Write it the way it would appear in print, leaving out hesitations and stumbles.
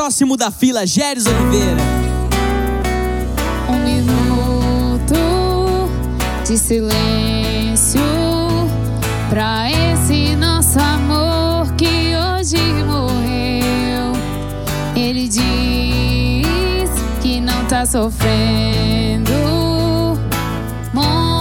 próximo da fila, Géris Oliveira. Um minuto de silêncio pra esse nosso amor que hoje morreu. Ele diz que não tá sofrendo.